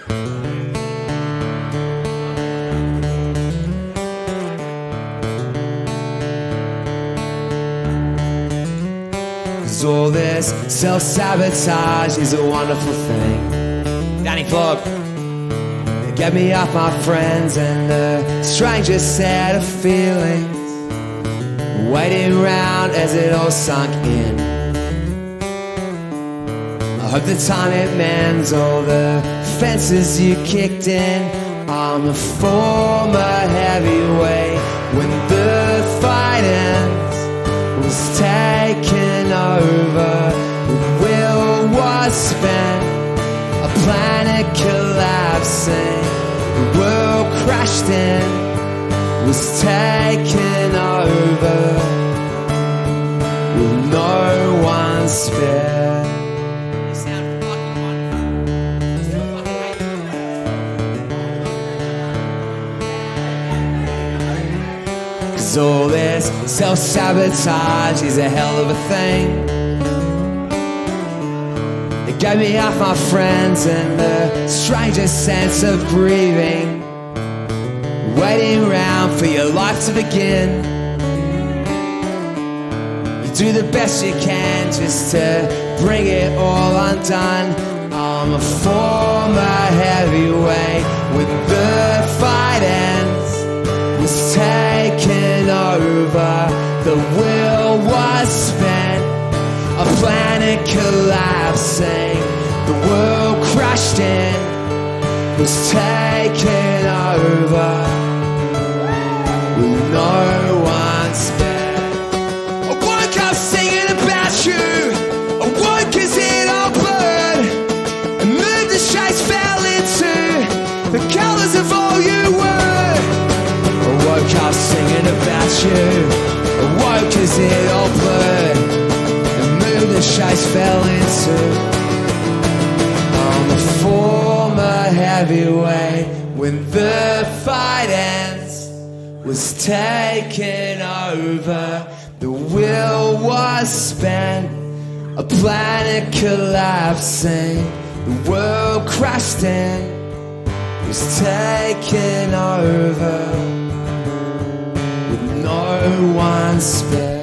'Cause all this self-sabotage is a wonderful thing. Danny Fogg. Get me off my friends and the strangest set of feelings, waiting round as it all sunk in. I hope the time it mends all the fences you kicked in. I'm a former heavyweight when the fight ends, was taken over, the will was spent, a planet collapsing, the world crashed in, was taken over, with no one spared. You sound fucking wonderful. I still fucking hate you. 'Cause all this self-sabotage is a hell of a thing. Get me off my friends and the strangest sense of grieving, waiting round for your life to begin. You do the best you can just to bring it all undone. I'm a former heavyweight when the fight ends, was taken over, the will was spent, a planet collapsing, the world crashed in, was taken over, with no one spared. I woke up singing about you, I woke as it all blurred, and moved the shades fell into the colours of all you were. I woke up singing about you, I woke as it all blurred, the shades fell into. I'm a former heavyweight when the fight ends, was taken over, the will was spent, a planet collapsing, the world crashed in, was taken over, with no one spared.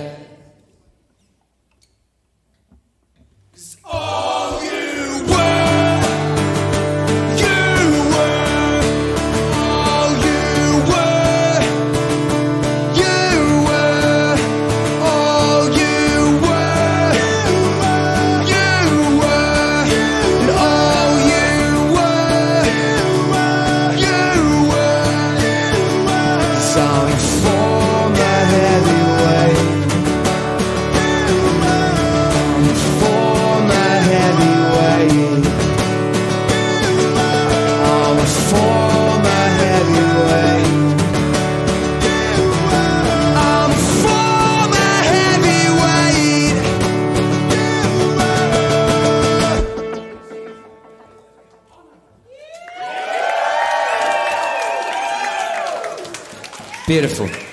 Beautiful.